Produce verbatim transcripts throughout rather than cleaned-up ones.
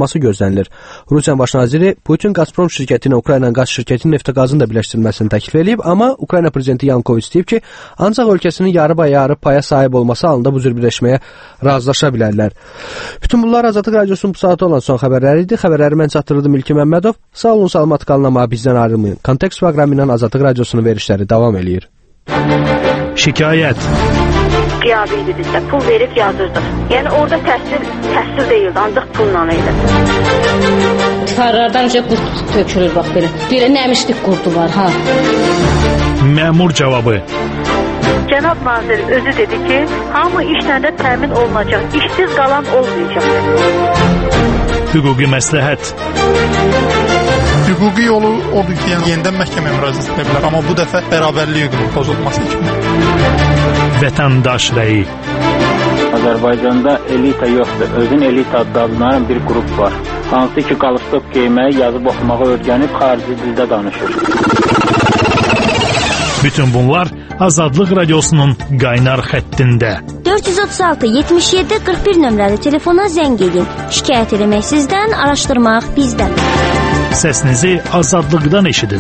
imzalanması gözlənilir. Rusiya baş naziri Putin Gazprom şirkətinə Ukrayna qaz şirkətinin neft-qazını da birləşdirilməsini təklif edib, amma Ukrayna prezidenti Yanukoviç deyib ki, ancaq ölkəsinin yarı-bayarı paya sahib olması halında bu cür birləşməyə razılaşa bilərlər. Bütün bunlar Azadlıq Radiosunun bu saata olan son xəbərləri idi. Xəbərləri mən çatdırdım İlkin Məmmədov. Sağ olun, salamat qalın, amma bizdən ayrılmayın. Kontekst proqramı ilə Azadlıq Radiosunun verişləri davam eləyir. Şikayət. Qiyabi idi bizdə, pul verib yazırdıq. Yəni orada təhsil, təhsil deyildi, ancaq pulla idi. Tifarlardan önce qurt tökülür, bax belə. Belə nəmişlik qurdu var, ha. Məmur cavabı. Cənab nazir özü dedi ki, hamı işlə də təmin olunacaq, işsiz qalan olmayacaq. Hüquqi məsləhət. Hüquqi yolu odur ki, yəni yenidən məhkəməyə müraciət edə bilər, amma bu dəfə bərabərlik hüququnun pozulması kimi. Vətəndaş rəyi. Azərbaycanda elita yoxdur. Özün elita adlanan bir qrup var. Hansı ki, qalstok geyməyi, yazıb oxumağı öyrənib xarici dildə danışır. Bütün bunlar Azadlıq Radiosunun qaynar xəttində. dörd yüz otuz altı yetmiş yeddi qırx bir nömrəli telefona zəng edin. Şikayət eləmək sizdən, araşdırmaq bizdən. Səsinizi Azadlıqdan eşidin.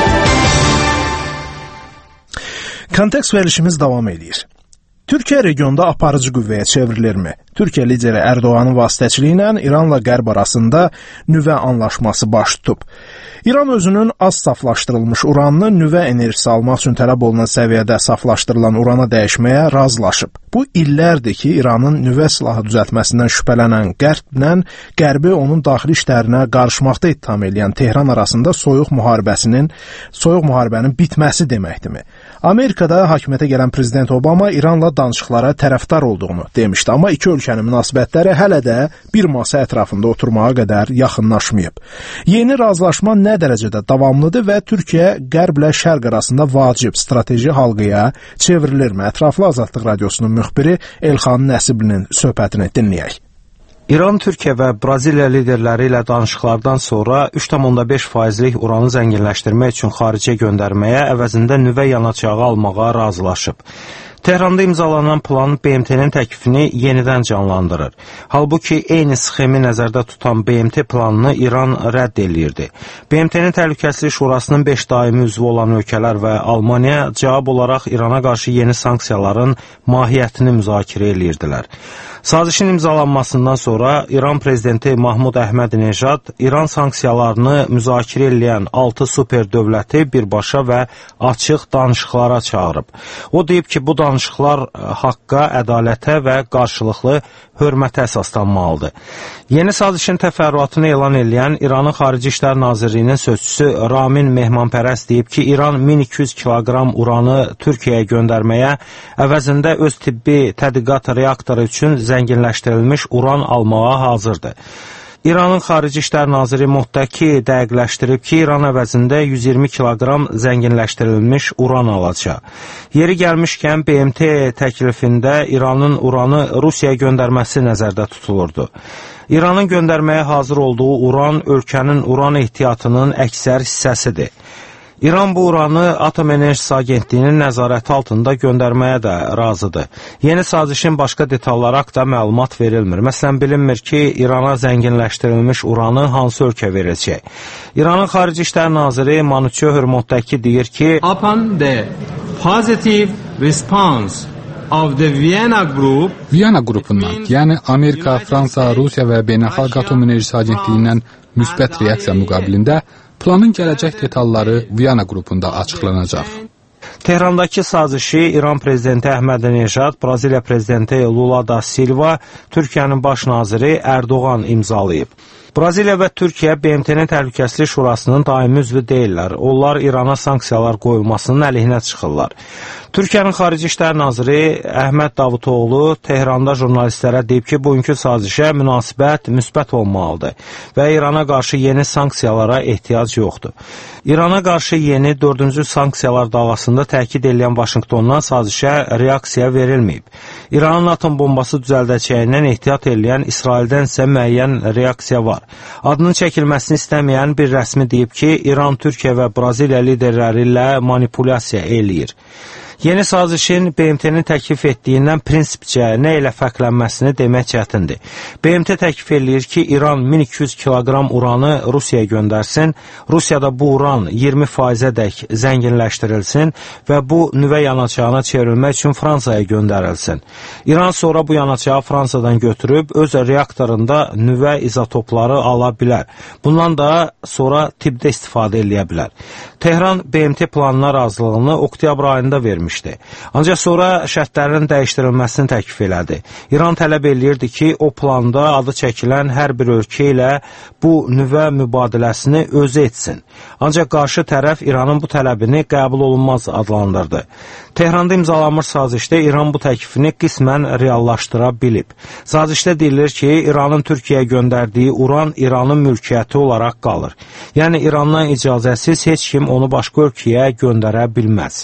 Kontekst verilişimiz davam edir. Türkiyə regionda aparıcı qüvvəyə çevrilirmi? Türkiyə lideri Ərdoğanın vasitəçiliyi ilə İranla Qərb arasında nüvə anlaşması baş tutub. İran özünün az saflaşdırılmış uranını nüvə enerjisi almaq üçün tələb olunan səviyyədə saflaşdırılan urana dəyişməyə razılaşıb. Bu illərdir ki, İranın nüvə silahı düzəltməsindən şübhələnən Qərblə Qərbi onun daxili işlərinə qarışmaqda ittiham edən Tehran arasında soyuq müharibəsinin, soyuq müharibənin bitməsi deməkdirmi? Amerikada hakimiyyətə gələn prezident Obama İranla danışıqlara tərəfdar olduğunu demişdi, amma iki ölkənin münasibətləri hələ də bir masa ətrafında oturmağa qədər yaxınlaşmayıb. Yeni razılaşma nə dərəcədə davamlıdır və Türkiyə Qərblə Şərq arasında vacib strateji halqaya çevrilirmi? Ətraflı Azadlıq Radiosunun müxbiri Elxan Nəsiblinin söhbətini dinləyək. İran, Türkiyə və Braziliya liderləri ilə danışıqlardan sonra üç tam beş faizlik uranı zənginləşdirmək üçün xaricə göndərməyə, əvəzində nüvə yanacağı almağa razılaşıb. Tehranda imzalanan plan B M T-nin təklifini yenidən canlandırır. Halbuki eyni sxemi nəzərdə tutan B M T planını İran rədd eləyirdi. B M T-nin Təhlükəsizlik Şurasının beş daimi üzvü olan ölkələr və Almaniya cavab olaraq İrana qarşı yeni sanksiyaların mahiyyətini müzakirə eləyirdilər. Sazişin imzalanmasından sonra İran prezidenti Mahmud Əhməd-Nejad İran sanksiyalarını müzakirə eləyən altı super dövləti birbaşa və açıq danışıqlara çağırıb. O deyib ki, bu danışıqlar haqqa, ədalətə və qarşılıqlı hörmətə əsaslanmalıdır. Yeni sazişin təfərrüatını elan eləyən İranın Xarici İşlər Nazirliyinin sözçüsü Ramin Mehmanpərəst deyib ki, İran min iki yüz kiloqram uranı Türkiyəyə göndərməyə, əvəzində öz tibbi tədqiqat reaktoru üçün zənginləşdirilmiş uran almağa hazırdır. İranın Xarici İşlər Naziri Muttəki dəqiqləşdirib ki, İran əvəzində yüz iyirmi kiloqram zənginləşdirilmiş uran alacaq. Yeri gəlmişkən B M T təklifində İranın uranı Rusiyaya göndərməsi nəzərdə tutulurdu. İranın göndərməyə hazır olduğu uran ölkənin uran ehtiyatının əksər hissəsidir. İran bu uranı Atom Enerjisi Agentliyinin nəzarəti altında göndərməyə də razıdır. Yeni sazişin başqa detalları haqqında məlumat verilmir. Məsələn, bilinmir ki, İrana zənginləşdirilmiş uranı hansı ölkə verəcək. İranın Xarici İşlər Naziri Manuço Hürmotdaki deyir ki, Upon the positive response of the Vienna Group, Viyana qrupundan, yəni Amerika, Fransa, Rusiya və Beynəlxalq Atom Enerjisi Agentliyindən müsbət reaksiya müqabilində planın gələcək detalları Viyana qrupunda açıqlanacaq. Tehrandakı sazişi İran prezidenti Əhməd-Nejad, Braziliya prezidenti Lula da Silva, Türkiyənin baş naziri Ərdoğan imzalayıb. Braziliya və Türkiyə B M T-nin Təhlükəsizlik Şurasının daimi üzvü deyirlər. Onlar İrana sanksiyalar qoyulmasının əleyhinə çıxırlar. Türkiyənin Xarici İşlər Naziri Əhməd Davutoğlu Tehranda jurnalistlərə deyib ki, bugünkü sazişə münasibət müsbət olmalıdır və İrana qarşı yeni sanksiyalara ehtiyac yoxdur. İrana qarşı yeni dördüncü sanksiyalar davasında təkid edən Vaşinqtondan sazişə reaksiya verilməyib. İranın atom bombası düzəldəcəyindən ehtiyat edən İsraildən isə müəyyən reaksiya var. Adının çəkilməsini istəməyən bir rəsmi deyib ki, İran, Türkiyə və Braziliya liderləri ilə manipulyasiya eləyir. Yeni sazişin B M T-nin təklif etdiyindən prinsipcə nə ilə fərqlənməsini demək çətindir. B M T təklif eləyir ki, İran min iki yüz kiloqram uranı Rusiyaya göndərsin, Rusiyada bu uran iyirmi faizədək zənginləşdirilsin və bu nüvə yanacağına çevrilmək üçün Fransaya göndərilsin. İran sonra bu yanacağı Fransadan götürüb öz reaktorunda nüvə izotopları ala bilər. Bundan da sonra tibbdə istifadə eləyə bilər. Tehran B M T planına razılığını oktyabr ayında vermişdi. Ancaq sonra şərtlərin dəyişdirilməsini təklif elədi. İran tələb eləyirdi ki, o planda adı çəkilən hər bir ölkə ilə bu nüvə mübadiləsini özü etsin. Ancaq qarşı tərəf İranın bu tələbini qəbul olunmaz adlandırdı. Tehranda imzalanmış sazişdə İran bu təklifini qismən reallaşdıra bilib. Sazişdə deyilir ki, İranın Türkiyəyə göndərdiyi uran İranın mülkiyyəti olaraq qalır. Yəni İrandan icazəsiz heç kim onu başqa ölkəyə göndərə bilməz.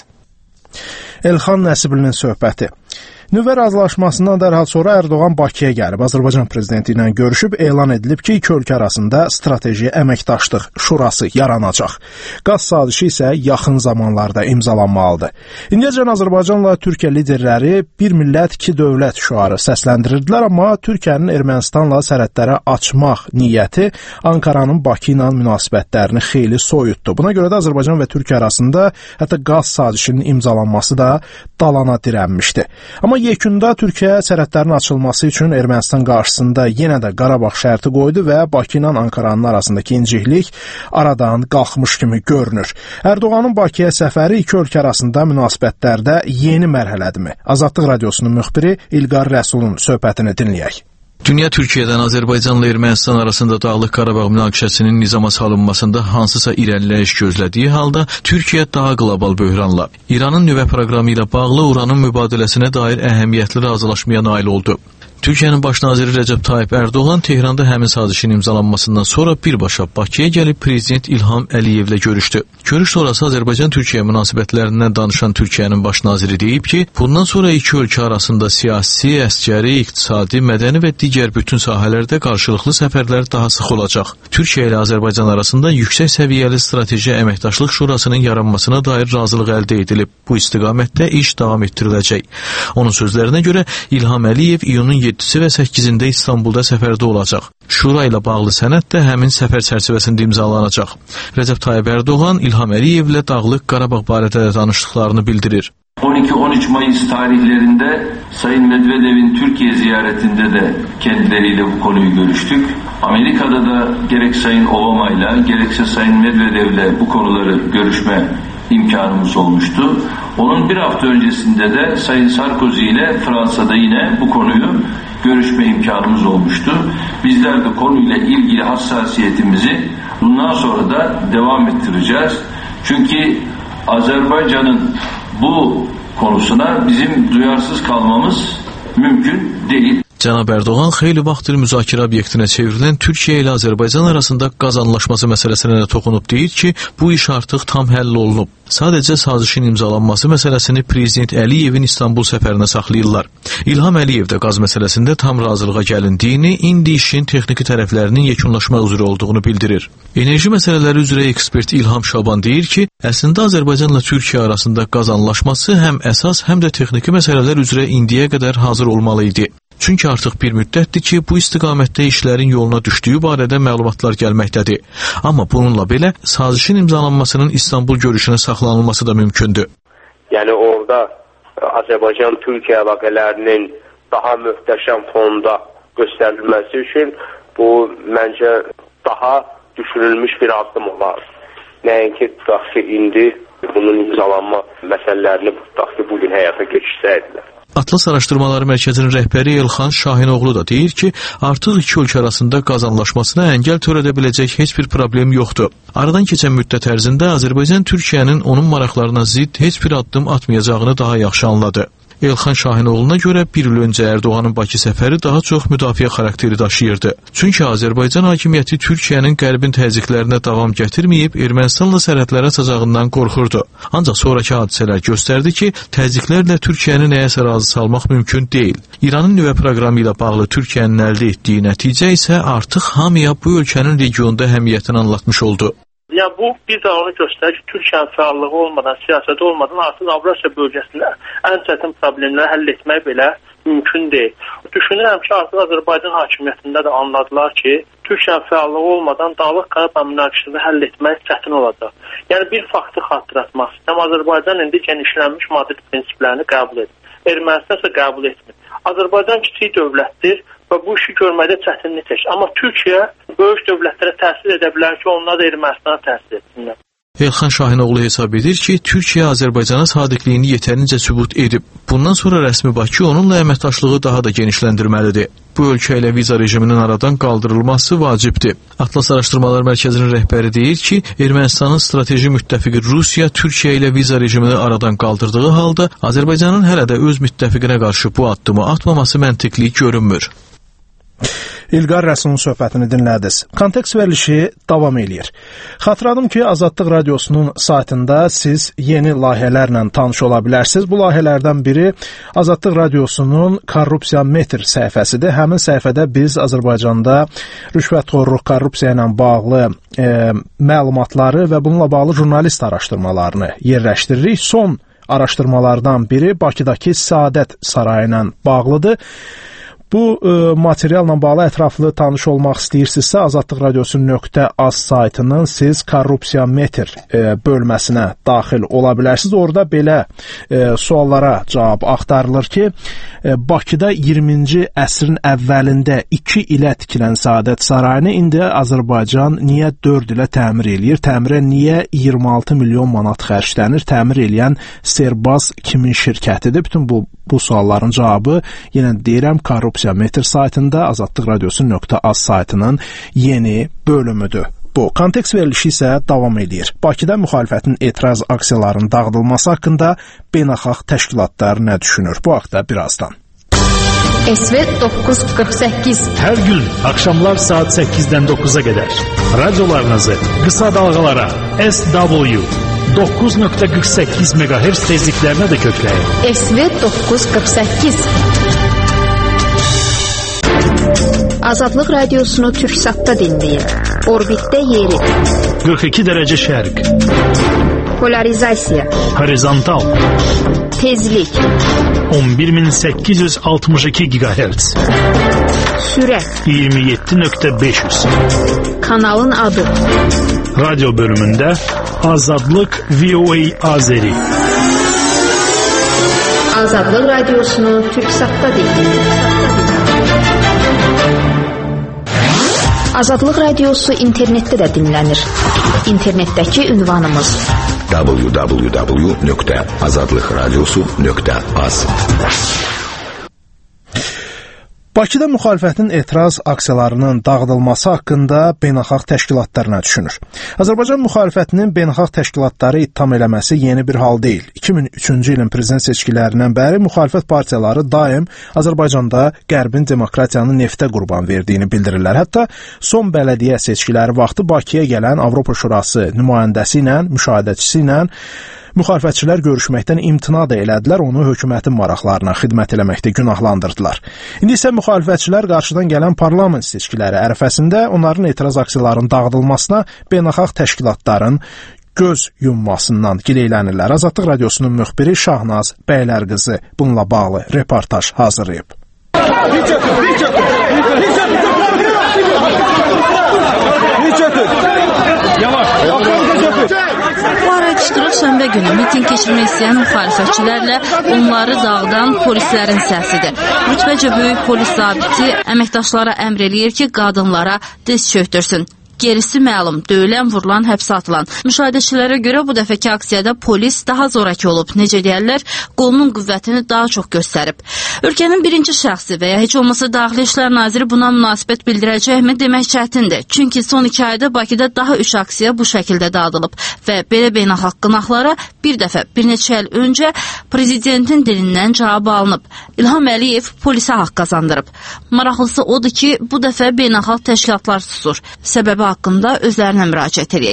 Elxan Nəsiblinin söhbəti. Nüvə razılaşmasından dərhal sonra Erdoğan Bakıya gəlib, Azərbaycan prezidenti ilə görüşüb, elan edilib ki, iki ölkə arasında strateji əməkdaşlıq şurası yaranacaq. Qaz sazişi isə yaxın zamanlarda imzalanmalıdır. İndiyəcən Azərbaycanla Türkiyə liderləri bir millət, iki dövlət şüarı səsləndirirdilər, amma Türkiyənin Ermənistanla sərhədləri açmaq niyyəti Ankaranın Bakı ilə münasibətlərini xeyli soyutdu. Buna görə də Azərbaycan və Türkiyə arasında hətta qaz sazişinin imzalanması da dalana dirənmişdi. Amma yekunda Türkiyə sərhədlərin açılması üçün Ermənistan qarşısında yenə də Qarabağ şərti qoydu və Bakı ilə Ankaranın arasındakı inciklik aradan qalxmış kimi görünür. Erdoğanın Bakıya səfəri iki ölkə arasında münasibətlərdə yeni mərhələdimi? Azadlıq Radiosunun müxbiri İlqar Rəsulun söhbətini dinləyək. Dünya Türkiyədən Azərbaycanla Ermənistan arasında Dağlıq Qarabağ münaqişəsinin nizama salınmasında hansısa irəliləyiş gözlədiyi halda Türkiyə daha qlobal böhranla İranın nüvə proqramı ilə bağlı uranın mübadiləsinə dair əhəmiyyətli razılaşmaya nail oldu. Türkiyənin baş naziri Rəcəb Tayyip Erdoğan Tehranda həmin sazişin imzalanmasından sonra birbaşa Bakıya gəlib Prezident İlham Əliyevlə görüşdü. Görüş sonrası Azərbaycan-Türkiyə münasibətlərindən danışan Türkiyənin baş naziri deyib ki, bundan sonra iki ölkə arasında siyasi, əskəri, iqtisadi, mədəni və digər bütün sahələrdə qarşılıqlı səfərlər daha sıx olacaq. Türkiyə ilə Azərbaycan arasında yüksək səviyyəli strateji əməkdaşlıq şurasının yaranmasına dair razılıq əldə edilib. Bu istiqamətdə iş davam etdiriləcək. Onun sözlərinə görə İlham Əliyev iyunun yeddisi və səkkizində İstanbulda səfərdə olacaq. Şura ilə bağlı sənəd də həmin səfər çərçivəsində imzalanacaq. Rəcəb Tayyip Erdoğan İlham Əliyevlə Dağlıq Qarabağ barədə də danışdıqlarını bildirir. on iki on üç Mayıs tarihlerinde Sayın Medvedev'in Türkiye ziyaretinde de kendileriyle bu konuyu görüştük. Amerika'da da gerek Sayın Obama'yla gerekse Sayın Medvedev'le bu konuları görüşme imkanımız olmuştu. Onun bir hafta öncesinde de Sayın Sarkozy ile Fransa'da yine bu konuyu görüşme imkanımız olmuştu. Bizler de konuyla ilgili hassasiyetimizi bundan sonra da devam ettireceğiz. Çünkü Azerbaycan'ın bu konusuna bizim duyarsız kalmamız mümkün değil. Cənab Erdoğan xeyli vaxtdır müzakirə obyektinə çevrilən Türkiyə ilə Azərbaycan arasında qaz anlaşması məsələsinə də toxunub deyir ki, bu iş artıq tam həll olunub. Sadəcə sazişin imzalanması məsələsini Prezident Əliyevin İstanbul səfərinə saxlayırlar. İlham Əliyev də qaz məsələsində tam razılığa gəlindiyini, indi işin texniki tərəflərinin yekunlaşmaq üzrə olduğunu bildirir. Enerji məsələləri üzrə ekspert İlham Şaban deyir ki, əslində Azərbaycanla Türkiyə arasında qaz anlaşması həm əsas, həm də texniki məsələlər üzrə indiyə qədər hazır olmalı idi. Çünki artıq bir müddətdir ki, bu istiqamətdə işlərin yoluna düşdüyü barədə məlumatlar gəlməkdədir. Amma bununla belə sazişin imzalanmasının İstanbul görüşünə saxlanılması da mümkündür. Yəni orada Azərbaycan-Türkiyə əlaqələrinin daha möhtəşəm fonda göstərilməsi üçün bu məncə daha düşünülmüş bir addım olar. Nəinki tutaq ki, indi bunun imzalanma məsələlərini tutaq ki, bugün həyata keçirsəydilər. Atlas Araşdırmaları Mərkəzinin rəhbəri Elxan Şahinoğlu da deyir ki, artıq iki ölkə arasında qaz anlaşmasına əngəl törədə biləcək heç bir problem yoxdur. Aradan keçən müddət ərzində Azərbaycan Türkiyənin onun maraqlarına zidd heç bir addım atmayacağını daha yaxşı anladı. Elxan Şahinoğlu'na görə bir il öncə Erdoğanın Bakı səfəri daha çox müdafiə xarakteri daşıyırdı. Çünki Azərbaycan hakimiyyəti Türkiyənin qərbin təzyiqlərinə davam gətirməyib, Ermənistanla sərhədlərə açacağından qorxurdu. Ancaq sonraki hadisələr göstərdi ki, təzyiqlərlə Türkiyəni nəyəsə razı salmaq mümkün deyil. İranın nüvə proqramı ilə bağlı Türkiyənin əldə etdiyi nəticə isə artıq hamıya bu ölkənin regionda əhəmiyyətini anlatmış oldu. Yəni bu bir də onu göstərir ki, Türkiyənin fəallığı olmadan, siyasəti olmadan artıq Avrasiya bölgəsində ən çətin problemləri həll etmək belə mümkün deyil. Düşünürəm ki, artıq Azərbaycan hakimiyyətində də anladılar ki, Türkiyənin fəallığı olmadan Dağlıq Qarabağ münaqişəsini həll etmək çətin olacaq. Yəni bir faktı xatırlatmaq istəyirəm. Azərbaycan indi genişlənmiş Madrid prinsiplərini qəbul edir. Ermənistan isə qəbul etmir. Azərbaycan kiçik dövlətdir və bu işi görməkdə çətinlik çəkir. Amma Türkiyə böyük dövlətlərə təsir edə bilər ki, onlar da Ermənistana təsir etsinlər. Elxan Şahinoğlu hesab edir ki, Türkiyə Azərbaycana sadiqliyini yetərincə sübut edib. Bundan sonra rəsmi Bakı onunla əməkdaşlığı daha da genişləndirməlidir. Bu ölkə ilə viza rejiminin aradan qaldırılması vacibdir. Atlas Araşdırmalar Mərkəzinin rəhbəri deyir ki, Ermənistanın strateji müttəfiqi Rusiya Türkiyə ilə viza rejimini aradan qaldırdığı halda Azərbaycanın hələ də öz müttəfiqinə qarşı bu addımı atmaması məntiqli görünmür. İlqar Rəsulun söhbətini dinlədiniz. Kontekst verilişi davam eləyir. Xatırladım ki, Azadlıq Radiosunun saytında siz yeni layihələrlə tanış ola bilərsiniz. Bu layihələrdən biri Azadlıq Radiosunun Korrupsiya Metr səhifəsidir. Həmin səhifədə biz Azərbaycanda rüşvətxorluq, korrupsiya ilə bağlı e, məlumatları və bununla bağlı jurnalist araşdırmalarını yerləşdiririk. Son araşdırmalardan biri Bakıdakı Səadət Sarayı ilə bağlıdır. Bu e, materialla bağlı ətraflı tanış olmaq istəyirsinizsə, Azadlıq Radiosu nöqtə az saytının siz Korrupsiya Metr e, bölməsinə daxil ola bilərsiniz. Orada belə e, suallara cavab axtarılır ki, e, Bakıda iyirminci əsrin əvvəlində iki ilə tikilən Səadət Sarayını indi Azərbaycan niyə dörd ilə təmir eləyir? Təmirə niyə iyirmi altı milyon manat xərclənir? Təmir eləyən Serbaz kimin şirkətidir? Bütün bu, bu sualların cavabı yenə deyirəm Korrupsiya Metr saytında, Azadlıq Radiosu nöqtə az saytının yeni bölümüdür. Bu kontekst verilişi isə davam edir. Bakıda müxalifətin etiraz aksiyalarının dağıdılması haqqında beynəlxalq təşkilatlar nə düşünür? Bu haqda birazdan. S V doqquz qırx səkkiz Hər gün axşamlar saat səkkizdən doqquza qədər radiolarınızı qısa dalğalara S W doqquz nöqtə qırx səkkiz meqahertz tezliklərinə də kökləyin. S V doqquz qırx səkkiz Azadlıq Radiosunu Türksatda dinləyin. Orbitdə yeri. qırx iki dərəcə şərq. Polarizasiya. Horizontal. Tezlik. on bir min səkkiz yüz altmış iki gigahertz. Sürət. iyirmi yeddi nöqtə beş yüz. Kanalın adı. Radyo bölümündə Azadlıq V O A Azeri. Azadlıq Radiosunu Türksatda dinləyin. Azadlıq Radiosu internetdə də dinlənir. İnternetdəki ünvanımız w w w nöqtə azadlıqradiosu nöqtə az. Bakıda müxalifətin etiraz aksiyalarının dağıdılması haqqında beynəlxalq təşkilatlar nə düşünür? Azərbaycan müxalifətinin beynəlxalq təşkilatları ittiham eləməsi yeni bir hal deyil. iki min üçüncü ilin prezident seçkilərindən bəri müxalifət partiyaları daim Azərbaycanda Qərbin demokratiyanın neftə qurban verdiyini bildirirlər. Hətta son bələdiyyə seçkiləri vaxtı Bakıya gələn Avropa Şurası nümayəndəsi ilə, müşahidəçisi ilə müxalifətçilər görüşməkdən imtina da elədilər, onu hökumətin maraqlarına xidmət eləməkdə günahlandırdılar. İndi isə müxalifətçilər qarşıdan gələn parlament seçkiləri ərəfəsində onların etiraz aksiyalarının dağıdılmasına beynəlxalq təşkilatların göz yummasından gileylənirlər. Azadlıq Radiosunun müxbiri Şahnaz Bəylərqızı bununla bağlı reportaj hazırlayıb. Bu ara qışqırıq şənbə günü miting keçirmək istəyən müxalifətçilərlə onları dağıdan polislərin səsidir. Rütbəcə böyük polis zabiti əməkdaşlara əmr eləyir ki, qadınlara diz çöktürsün. Gerisi məlum, döyülən, vurulan, həbsə atılan. Müşahidəçilərə görə bu dəfəki aksiyada polis daha zoraki olub. Necə deyərlər, qolunun qüvvətini daha çox göstərib. Ölkənin birinci şəxsi və ya heç olmasa Daxili İşlər Naziri buna münasibət bildirəcəkmi demək çətindir. Çünki son iki ayda Bakıda daha üç aksiya bu şəkildə dağıdılıb və belə beynəlxalq qınaqlara bir dəfə, bir neçə il öncə prezidentin dilindən cavab alınıb. İlham Əliyev polisə haqq qazandırıb. Maraqlısı odur ki, bu dəfə beynəlxalq təşkilatlar susur. Səbəbi haqqında özlərinə müraciət edək.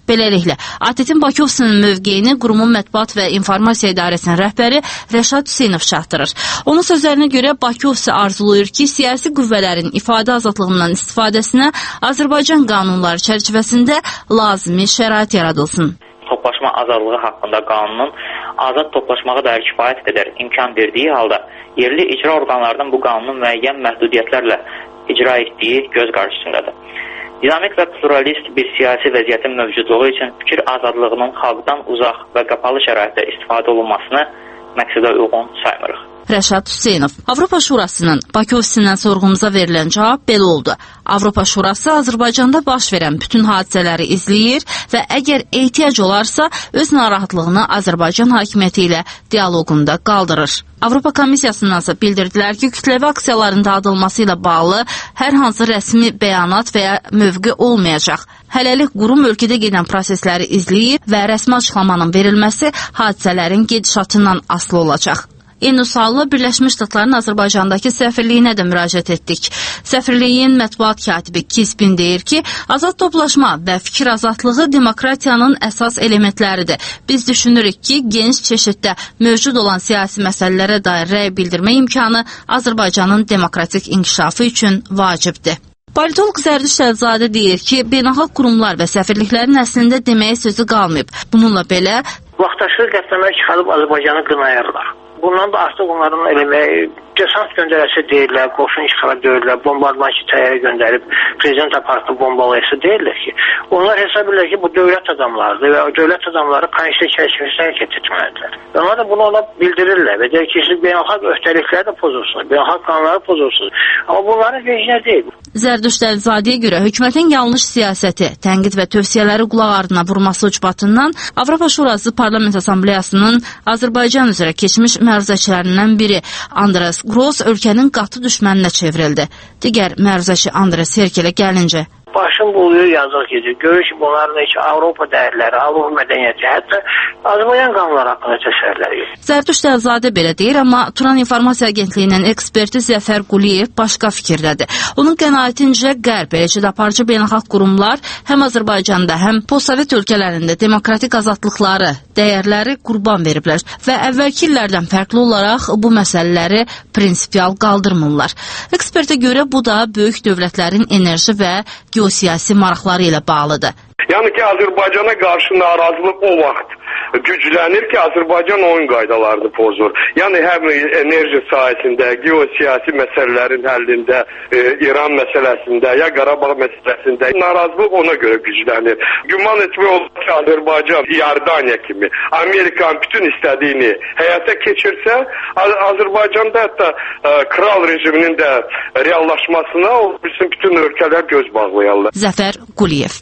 Beləliklə, A T T-in Bakı ofisinin mövqeyini qurumun mətbuat və informasiya idarəsinin rəhbəri Rəşad Hüseynov çatdırır. Onun sözlərinə görə Bakı ofisi arzulayır ki, siyasi qüvvələrin ifadə azadlığından istifadəsinə Azərbaycan qanunları çərçivəsində lazımi şərait yaradılsın. Toplaşma azadlığı haqqında qanunun azad toplaşmağa dair kifayət qədər imkan verdiyi halda yerli icra orqanlarının bu qanunun müəyyən məhdudiyyətlərlə icra etdiyi göz qarşısındadır. Dinamik və pluralist bir siyasi vəziyyətin mövcudluğu üçün fikir azadlığının xalqdan uzaq və qapalı şəraitdə istifadə olunmasını məqsədə uyğun saymırıq. Rəşad Hüseynov. Avropa Şurasının Bakı ofisindən sorğumuza verilən cavab belə oldu. Avropa Şurası Azərbaycanda baş verən bütün hadisələri izləyir və əgər ehtiyac olarsa, öz narahatlığını Azərbaycan hakimiyyəti ilə dialoqunda qaldırır. Avropa Komissiyasındansa bildirdilər ki, kütləvi aksiyaların dağıdılması ilə bağlı hər hansı rəsmi bəyanat və ya mövqe olmayacaq. Hələlik qurum ölkədə gedən prosesləri izləyir və rəsmi açıqlamanın verilməsi hadisələrin gedişatından asılı olacaq. Eyni sualla Birləşmiş Ştatların Azərbaycandakı səfirliyinə də müraciət etdik. Səfirliyin mətbuat katibi Kisbin deyir ki, azad toplaşma və fikir azadlığı demokratiyanın əsas elementləridir. Biz düşünürük ki, geniş çeşiddə mövcud olan siyasi məsələlərə dair rəy bildirmə imkanı Azərbaycanın demokratik inkişafı üçün vacibdir. Politolog Zərdüşt Əlzadə deyir ki, beynəlxalq qurumlar və səfirliklərin əslində deməyə sözü qalmayıb. Bununla belə vaxtaşırı qəsəmələr çıxarıb Azərbaycanı qınayırlar. Bundan da artıq onların eləmək, desant göndərəsi deyirlər, qoşun işğala deyirlər, bombardmançı təyyarə göndərib prezident aparatını bombalayısı deyirlər ki, onlar hesab edirlər ki, bu dövlət adamlarıdır və o dövlət adamları konstitusiya çərçivəsində hərəkət etməlidirlər. Onlar da bunu ona bildirirlər və deyir ki, siz beynəlxalq öhdəlikləri də pozursunuz, beynəlxalq qanunları pozursunuz. Amma bunların vecinə deyil. Zərdüşt Əlzadəyə görə hökumətin yanlış siyasəti, tənqid və tövsiyələri qulaq ardına vurması ucbatından Avropa Şurası Parlament Assambleyasının Azərbaycan üzrə keçmiş məruzəçilərindən biri Andres Gross ölkənin qatı düşməninə çevrildi. Digər məruzəçi Andres Herkelə gəlincə, başım buluyor, yazıq gedir. Görür ki, bunların heç Avropa dəyərləri, Avropa mədəniyyəti, hətta Azərbaycan qanunları haqqında təsəvvürləri yox. Zərdüşt Əlzadə belə deyir, amma Turan İnformasiya Agentliyinin eksperti Zəfər Quliyev başqa fikirdədir. Onun qənaətincə Qərb, eləcə də aparıcı beynəlxalq qurumlar həm Azərbaycanda, həm postsovet ölkələrində demokratik azadlıqları, dəyərləri qurban veriblər və əvvəlki illərdən fərqli olaraq bu məsələləri prinsipial qaldırmırlar. Ekspertə görə bu da böyük dövlətlərin enerji və geosiyasi maraqları ilə bağlıdır. Yəni ki, Azərbaycana qarşı narazılıq o vaxt güclənir ki, Azərbaycan oyun qaydalarını pozur. Yəni həm enerji sahəsində, geosiyasi məsələlərin həllində, e, İran məsələsində, ya Qarabağ məsələsində narazılıq ona görə güclənir. Güman etmək olur ki, Azərbaycan Iordaniya kimi Amerikanın bütün istədiyini həyata keçirsə, Azərbaycanda hətta e, kral rejiminin də reallaşmasına o bütün ölkələr göz bağlayarlar. Zəfər Quliyev.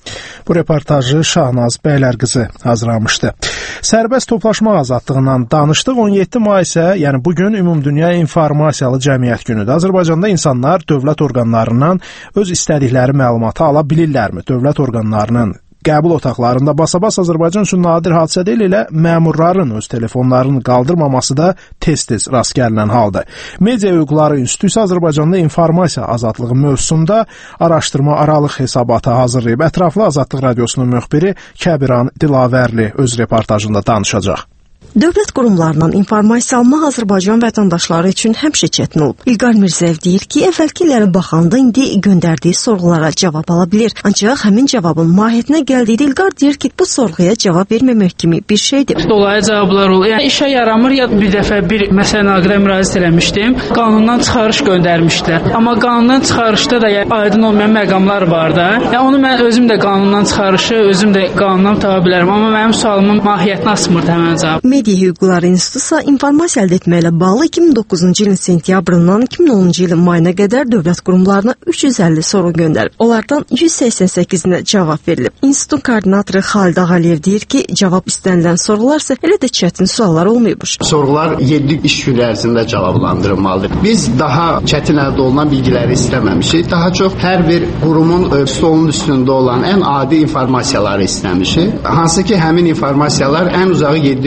Bu reportajı Şahnaz Bəylərqızı hazırlamışdı. Sərbəst toplaşma azadlığından danışdıq. on yeddi may isə, yəni bugün Ümumdünya İnformasiyalı Cəmiyyət günüdür. Azərbaycanda insanlar dövlət orqanlarından öz istədikləri məlumatı ala bilirlərmi? Dövlət orqanlarının qəbul otaqlarında basa-bas Azərbaycan üçün nadir hadisə deyil, elə məmurların öz telefonlarını qaldırmaması da tez-tez rast gəlinən haldır. Media Hüquqları İnstitutu isə Azərbaycanda informasiya azadlığı mövzusunda araşdırma aralıq hesabatı hazırlayıb. Ətraflı Azadlıq Radiosunun müxbiri Kəbiran Dilavərli öz reportajında danışacaq. Dövlət qurumlarından informasiya almaq Azərbaycan vətəndaşları üçün həmişə çətin olub. İlqar Mirzəyev deyir ki, əvvəlki illərə baxanda indi göndərdiyi sorğulara cavab ala bilir. Ancaq həmin cavabın mahiyyətinə gəldikdə İlqar deyir ki, bu sorğuya cavab verməmək kimi bir şeydir. Dolayı cavablar olur. Yəni işə yaramır, ya bir dəfə bir məsələ haqqında müraciət eləmişdim. Qanundan çıxarış göndərmişdilər. Amma qanundan çıxarışda da yəni, aydın olmayan məqamlar var da. Yəni onu mən özüm də qanundan çıxarışı, özüm də qanundan tapa bilərəm. Amma mənim sualımın mahiyyətini açmırdı həmin cavab. Media Hüquqları İnstitutu informasiya əldə etməklə bağlı iki min doqquzuncu ilin sentyabrından iki min onuncu ilin mayına qədər dövlət qurumlarına üç yüz əlli soru göndərib. Onlardan yüz səksən səkizinə cavab verilib. İnstitutun koordinatoru Xalid Ağaliyev deyir ki, cavab istənilən sorular isə elə də çətin suallar olmayıbmış. Sorular yeddi iş günü ərzində cavablandırılmalıdır. Biz daha çətin əldə olunan bilgiləri istəməmişik. Daha çox hər bir qurumun stolunun üstündə olan ən adi informasiyaları istəmişik. Hansı ki, həmin informasiyalar ən uzağı yeddi gün ərzində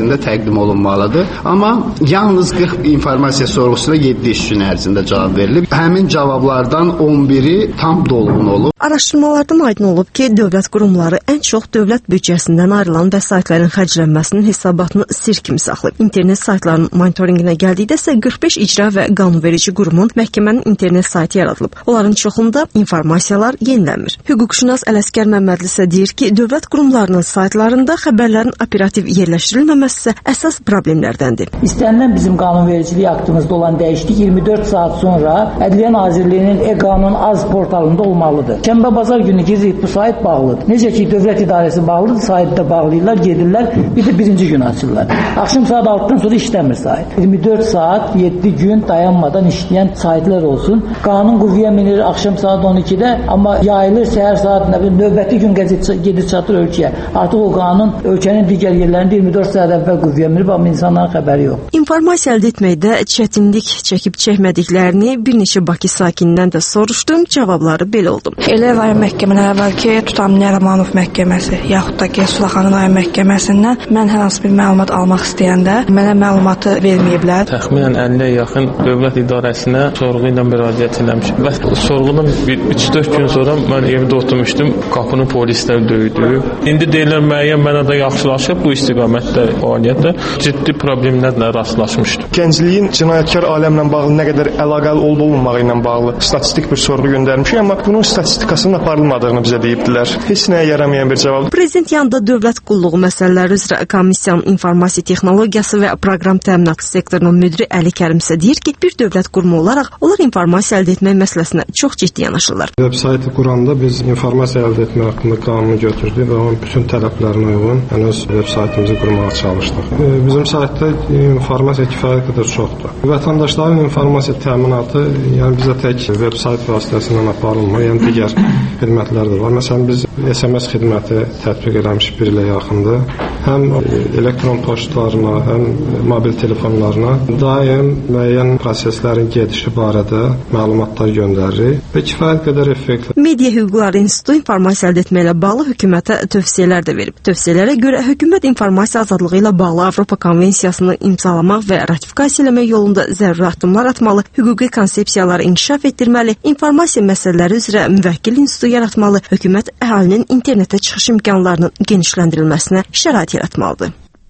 ərzində təqdim olunmalıdır. Amma yalnız qırx informasiya sorğusuna yeddi iş gün ərzində cavab verilib. Həmin cavablardan on biri tam dolğun olub. Araşdırmalardan aydın olub ki, dövlət qurumları ən çox dövlət büdcəsindən ayrılan vəsaitlərin xərclənməsinin hesabatını sir kimi saxlayıb. İnternet saytlarının monitoringinə gəldikdə isə qırx beş icra və qanunverici qurumun məhkəmənin internet saytı yaradılıb. Onların çoxunda informasiyalar yenilənmir. Hüquqşünas Ələsgər Məmmədli isə deyir ki, dövlət qurumlarının saytlarında xəbərlərin operativ yerləşdirilməməsi isə əsas problemlərdəndir. İstənilən bizim qanunvericilik aktımızda olan dəyişiklik iyirmi dörd saat sonra Ədliyyə Nazirliyinin e-qanun az portalında olmalıdır. Şənbə bazar günü gecikib bu sayt bağlıdır. Necə ki dövlət idarəsi bağlıdır, saytı da bağlayırlar, gedirlər, bir də birinci gün açırlar. Axşam saat altıdan sonra işləmir sayt. iyirmi dörd saat, yeddi gün dayanmadan işləyən saytlar olsun. Qanun qüvvəyə minir axşam saat on ikidə, amma yayılır səhər saat nə bilim növbəti gün gedib çatır ölkəyə. Artıq o qanun ölkənin digər yerlərində iyirmi dörd saat əvvəl qüvvəyə minir, amma insanların xəbəri yox. İnformasiya əldə etməkdə çətinlik çəkib çəkmədiklərini bir neçə Bakı sakinindən də soruşdum, cavabları belə oldu. Elə rayon məhkəmələri var ki, tutam Nərimanov məhkəməsi, yaxud da ki, Sulaxanı rayon məhkəməsindən mən hər hansı bir məlumat almaq istəyəndə mənə məlumatı verməyiblər. Təxminən əlliyə yaxın dövlət idarəsinə sorğu ilə müraciət etmişəm. Və sorğudan üç dörd gün sonra mən evdə oturmuşdum, qapını polislər döydü. İndi deyirlər müəyyən mənada yaxşılaşıb bu istiqamətdə fəaliyyətdə ciddi problemlərlə rastlaşmışdım. Gəncliyin cinayətkar aləmlə bağlı nə qədər əlaqəli olub-olmaması ilə bağlı statistik bir sorğu göndərmişik, amma bunun statistikasının aparılmadığını bizə deyibdilər. Heç nəyə yaramayan bir cavab. Prezident yanında dövlət qulluğu məsələləri üzrə komissiyanın informasiya texnologiyası və proqram təminatı sektorunun müdiri Əli Kərim isə deyir ki, bir dövlət qurumu olaraq onlar informasiya əldə etmək məsələsinə çox ciddi yanaşırlar. Veb-saytı quranda biz informasiya əldə etmək haqqında qanunu götürdük və onun bütün tələblərinə uyğun yəni öz veb-saytımızı qurmağa çalışdıq. Bizim saytda informasiya kifayət qədər çoxdur. Vətəndaşların informasiya təminatı yəni bizə tək veb-sayt vasitəsilə aparılmır, yəni digər xidmətlər də var. Məsələn, biz S M S xidməti tətbiq eləmişik bir ilə yaxındır. Həm elektron poçtlarına, həm mobil telefonlarına daim müəyyən proseslərin gedişi barədə məlumatlar göndəririk və kifayət qədər effektli. Media Hüquqları İnstitutu informasiya əldə etməklə bağlı hökumətə tövsiyələr də verib. Tövsiyələrə görə hökumət informasiya azadlığı ilə bağlı Avropa Konvensiyasını imzalamaq və ratifikasiya etmək yolunda zəruri addımlar atmalı, hüquqi konsepsiyaları inkişaf etdirməli, informasiya məsələləri üzrə müvəkkil institutu yaratmalı, hökumət əhalinin internetə çıxış imkanlarının genişləndirilməsinə şərait yaratmalıdır.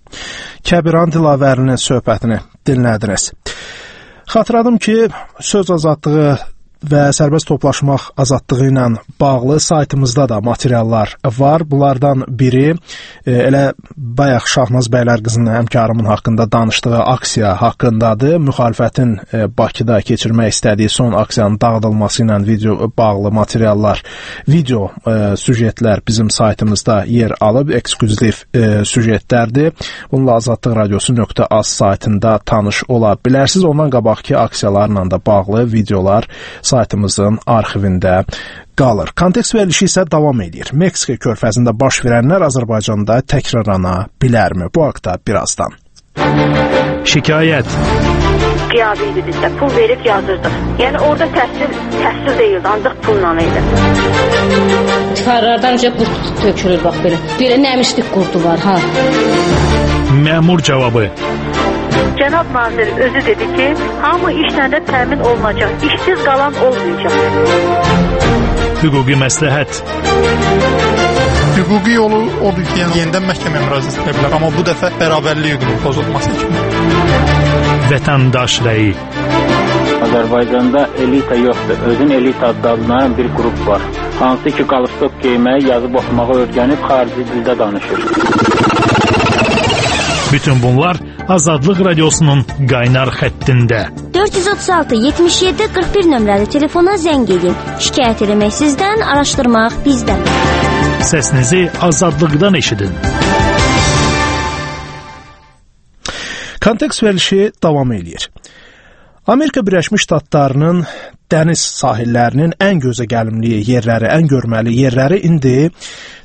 Kəbiran Dilavərinin söhbətini dinlədiniz. Xatırladım ki, söz azadlığı və sərbəst toplaşmaq azadlığı ilə bağlı saytımızda da materiallar var. Bunlardan biri e, elə bayaq Şahnaz Bəylər qızının həmkarımın haqqında danışdığı aksiya haqqındadır. Müxalifətin e, Bakıda keçirmək istədiyi son aksiyanın dağıdılması ilə video bağlı materiallar, video e, süjetlər bizim saytımızda yer alıb, eksklüziv e, süjetlərdir. Bununla azadlıq radiosu nöqtə az saytında tanış ola bilərsiniz. Ondan qabaqki aksiyalarla da bağlı videolar saytımızın arxivində qalır. Kontekst verilişi isə davam edir. Meksika körfəzində baş verənlər Azərbaycanda təkrarlana bilərmi? Bu haqda birazdan. Şikayət. Qiyabi idi bizdə. Pul verib yazırdı. Yəni orada təhsil, təhsil deyildi, ancaq pulla idi. Çıxarlardan öncə qurt tökülür, bax belə. Belə nəmişlik qurdu var, ha. Məmur cavabı. Cənab nazir özü dedi ki, hamı işlə də təmin olunacaq, işsiz qalan olmayacaq. Hüquqi məsləhət. Hüquqi yolu odur ki, yəni yenidən məhkəməyə müraciət edə bilər, amma bu dəfə bərabərlik hüququnun pozulması kimi. Vətəndaş rəyi. Azərbaycanda elita yoxdur. Özün elita adlanan bir qrup var. Hansı ki, qalstok geyməyi, yazıb oxumağı öyrənib xarici dildə danışır. Bütün bunlar Azadlıq Radiosunun qaynar xəttində. dörd yüz otuz altı yetmiş yeddi qırx bir nömrəli telefona zəng edin. Şikayət eləmək sizdən, araşdırmaq bizdən. Səsinizi azadlıqdan eşidin. Kontekst verilişi davam edir. Amerika Birləşmiş Ştatlarının dəniz sahillərinin ən gözə gəlimli yerləri, ən görməli yerləri indi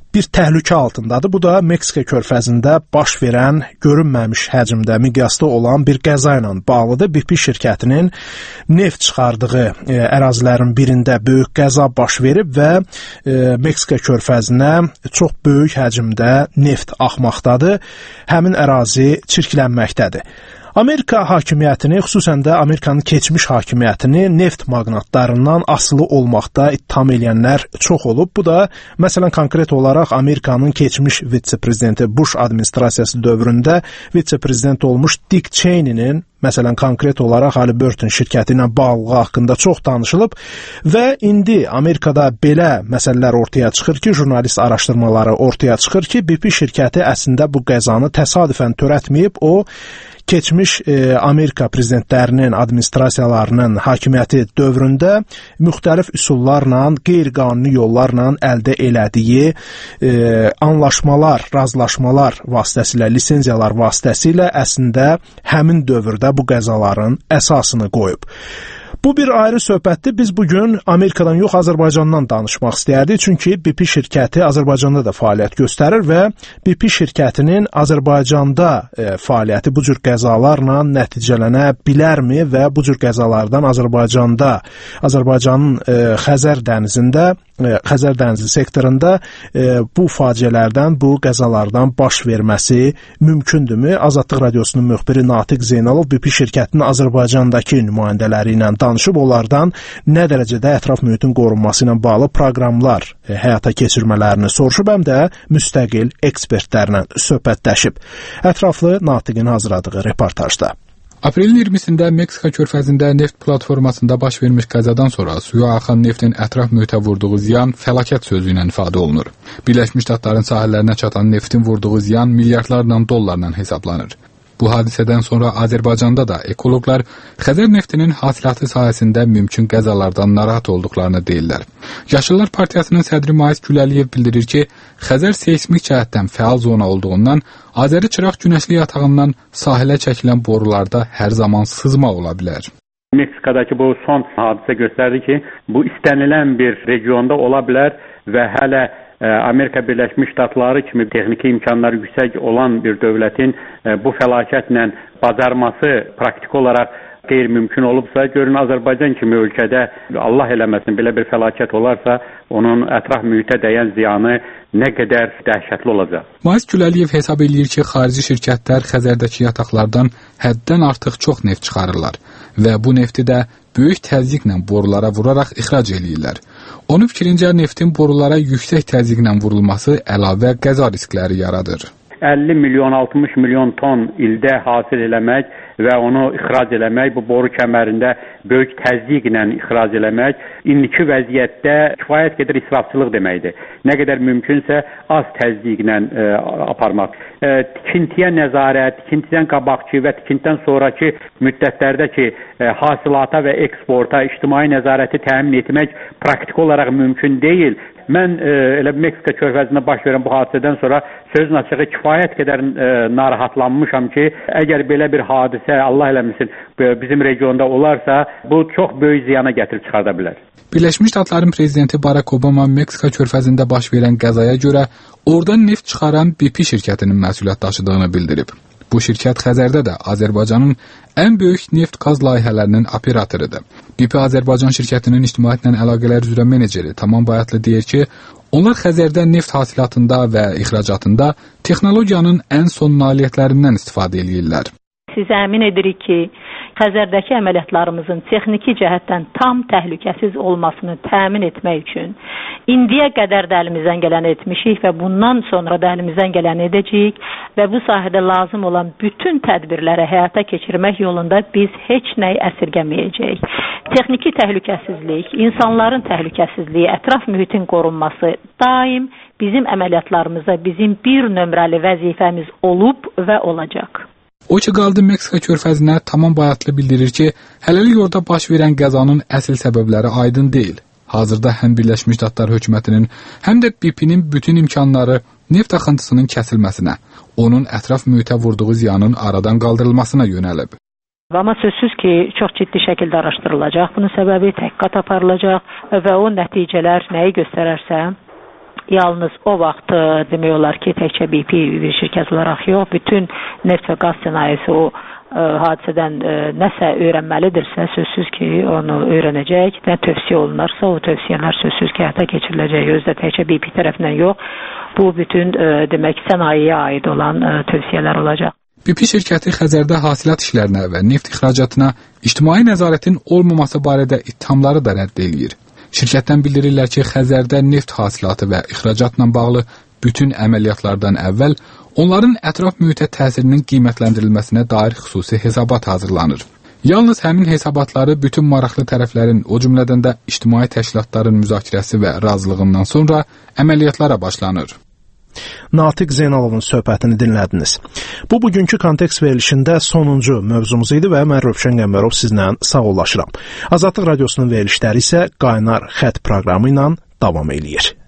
bir təhlükə altındadır. Bu da Meksika körfəzində baş verən görünməmiş həcmdə, miqyasda olan bir qəza ilə bağlıdır. B P şirkətinin neft çıxardığı e, ərazilərin birində böyük qəza baş verib və e, Meksika körfəzinə çox böyük həcmdə neft axmaqdadır. Həmin ərazi çirklənməkdədir. Amerika hakimiyyətini, xüsusən də Amerikanın keçmiş hakimiyyətini neft maqnatlarından asılı olmaqda ittiham edənlər çox olub. Bu da, məsələn, konkret olaraq Amerikanın keçmiş vitse-prezidenti Bush administrasiyası dövründə vitse-prezident olmuş Dick Cheney'nin, məsələn, konkret olaraq Halliburton şirkəti ilə bağlılığı haqqında çox danışılıb və indi Amerikada belə məsələlər ortaya çıxır ki, jurnalist araşdırmaları ortaya çıxır ki, B P şirkəti əslində bu qəzanı təsadüfən törətməyib, o keçmiş e, Amerika prezidentlərinin, administrasiyalarının hakimiyyəti dövründə müxtəlif üsullarla, qeyri-qanuni yollarla əldə elədiyi e, anlaşmalar, razılaşmalar vasitəsilə, lisenziyalar vasitəsilə əslində həmin dövrdə bu qəzaların əsasını qoyub. Bu bir ayrı söhbətdir. Biz bugün Amerikadan yox, Azərbaycandan danışmaq istəyərdik. Çünki B P şirkəti Azərbaycanda da fəaliyyət göstərir və B P şirkətinin Azərbaycanda e, fəaliyyəti bu cür qəzalarla nəticələnə bilərmi və bu cür qəzalardan Azərbaycanda, Azərbaycanın e, Xəzər dənizində, e, Xəzər dənizi sektorunda e, bu faciələrdən, bu qəzalardan baş verməsi mümkündürmü? Azadlıq Radiosunun müxbiri Natiq Zeynalov B P şirkətinin Azərbaycandakı nümayəndələri ilə danışıb, onlardan nə dərəcədə ətraf mühitin qorunması ilə bağlı proqramlar e, həyata keçirmələrini soruşub, həm də müstəqil ekspertlərlə söhbətləşib. Ətraflı Natiqin hazırladığı reportajda. Aprelin iyirmisində Meksika körfəzində neft platformasında baş vermiş qəzadan sonra suya axan neftin ətraf mühitə vurduğu ziyan fəlakət sözü ilə ifadə olunur. Birləşmiş Ştatların sahillərinə çatan neftin vurduğu ziyan milyardlarla dollarla hesablanır. Bu hadisədən sonra Azərbaycanda da ekoloqlar Xəzər neftinin hasilatı sahəsində mümkün qəzalardan narahat olduqlarını deyirlər. Yaşıllar Partiyasının sədri Mais Güləliyev bildirir ki, Xəzər seysmik cəhətdən fəal zona olduğundan Azəri çıraq günəşli yatağından sahilə çəkilən borularda hər zaman sızma ola bilər. Meksikadakı bu son hadisə göstərdi ki, bu istənilən bir regionda ola bilər və hələ Amerika Birləşmiş Ştatları kimi texniki imkanları yüksək olan bir dövlətin bu fəlakətlə bacarması praktik olaraq qeyri-mümkün olubsa, görün Azərbaycan kimi ölkədə Allah eləməsin belə bir fəlakət olarsa, onun ətraf mühitə dəyən ziyanı nə qədər dəhşətli olacaq. Mais Güləliyev hesab edir ki, xarici şirkətlər Xəzərdəki yataqlardan həddən artıq çox neft çıxarırlar və bu nefti də böyük təzyiqlə borulara vuraraq ixrac edirlər. Onun fikrincə neftin borulara yüksək təzyiqlə vurulması əlavə qəza riskləri yaradır. əlli milyon, altmış milyon ton ildə hasil eləmək və onu ixrac eləmək, bu boru kəmərində böyük təzyiqlə ixrac eləmək, indiki vəziyyətdə kifayət qədər israfçılıq deməkdir. Nə qədər mümkünsə az təzyiqlə e, aparmaq. E, tikintiyə nəzarət, tikintidən qabaqçı və tikintidən sonraki müddətlərdə ki, e, hasilata və eksporta ictimai nəzarəti təmin etmək praktik olaraq mümkün deyil. Mən e, elə Meksika körfəzində baş verən bu hadisədən sonra sözün açığı kifayət qədər e, narahatlanmışam ki, əgər belə bir hadisə Allah eləməsin bizim regionda olarsa, bu çox böyük ziyana gətirib çıxarda bilər. Birləşmiş Ştatların prezidenti Barack Obama Meksika körfəzində baş verən qəzaya görə oradan neft çıxaran B P şirkətinin məsuliyyət daşıdığını bildirib. Bu şirkət Xəzərdə də Azərbaycanın ən böyük neft-qaz layihələrinin operatorudur. B P Azərbaycan şirkətinin ictimaiyyətlə əlaqələr üzrə meneceri Tamam Bayatlı deyir ki, onlar Xəzərdə neft hasilatında və ixracatında texnologiyanın ən son nailiyyətlərindən istifadə edirlər. Sizə əmin edirik ki, Xəzərdəki əməliyyatlarımızın texniki cəhətdən tam təhlükəsiz olmasını təmin etmək üçün indiyə qədər də əlimizdən gələni etmişik və bundan sonra da əlimizdən gələni edəcəyik və bu sahədə lazım olan bütün tədbirləri həyata keçirmək yolunda biz heç nəyi əsirgəməyəcəyik. Texniki təhlükəsizlik, insanların təhlükəsizliyi, ətraf mühitin qorunması daim bizim əməliyyatlarımızda bizim bir nömrəli vəzifəmiz olub və olacaq. O ki qaldı Meksika körfəzinə Tamam Bayatlı bildirir ki, hələlik orada baş verən qəzanın əsl səbəbləri aydın deyil. Hazırda həm Birləşmiş Ştatlar hökumətinin, həm də B P-nin bütün imkanları neft axıntısının kəsilməsinə, onun ətraf mühitə vurduğu ziyanın aradan qaldırılmasına yönəlib. Amma sözsüz ki, çox ciddi şəkildə araşdırılacaq. Bunun səbəbi təhqiqat aparılacaq və o nəticələr nəyi göstərərsə, yalnız o vaxt demək olar ki, təkcə B P bir şirkət olaraq yox, bütün neft və qaz sənayesi o ə, hadisədən ə, nəsə öyrənməlidirsə, sözsüz ki, onu öyrənəcək. Nə tövsiyə olunarsa, o tövsiyələr sözsüz ki, həyata keçiriləcək. Özdə təkcə B P tərəfindən yox, bu bütün ə, demək sənayeyə aid olan ə, tövsiyələr olacaq. B P şirkəti Xəzərdə hasilat işlərinə və neft ixracatına ictimai nəzarətin olmaması barədə ittihamları da rədd eləyir. Şirkətdən bildirirlər ki, Xəzərdə neft hasilatı və ixracatla bağlı bütün əməliyyatlardan əvvəl onların ətraf mühitə təsirinin qiymətləndirilməsinə dair xüsusi hesabat hazırlanır. Yalnız həmin hesabatları bütün maraqlı tərəflərin, o cümlədən də ictimai təşkilatların müzakirəsi və razılığından sonra əməliyyatlara başlanır. Natiq Zeynalovun söhbətini dinlədiniz. Bu, bugünkü kontekst verilişində sonuncu mövzumuz idi və mən Rövşən Qəmbərov sizlə sağollaşıram. Azadlıq Radiosunun verilişləri isə qaynar xətt proqramı ilə davam eləyir.